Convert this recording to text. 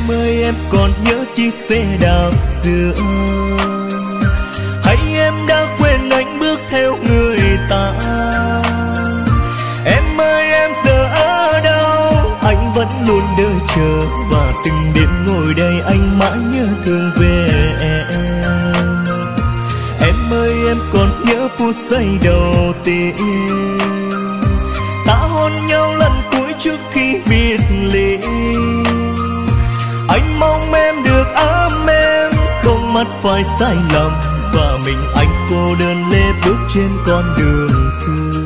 Em ơi em còn nhớ chiếc xe đạp xưa, hay em đã quên anh bước theo người ta? Em ơi em giờ ở đâu? Anh vẫn luôn đợi chờ, và từng đêm ngồi đây anh mãi nhớ thương về em. Em ơi em còn nhớ phút giây đầu tiên ta hôn nhau lần cuối trước khi biệt ly. Anh mong em được ấm em, không mắc phải sai lầm, và mình anh cô đơn lê bước trên con đường xưa.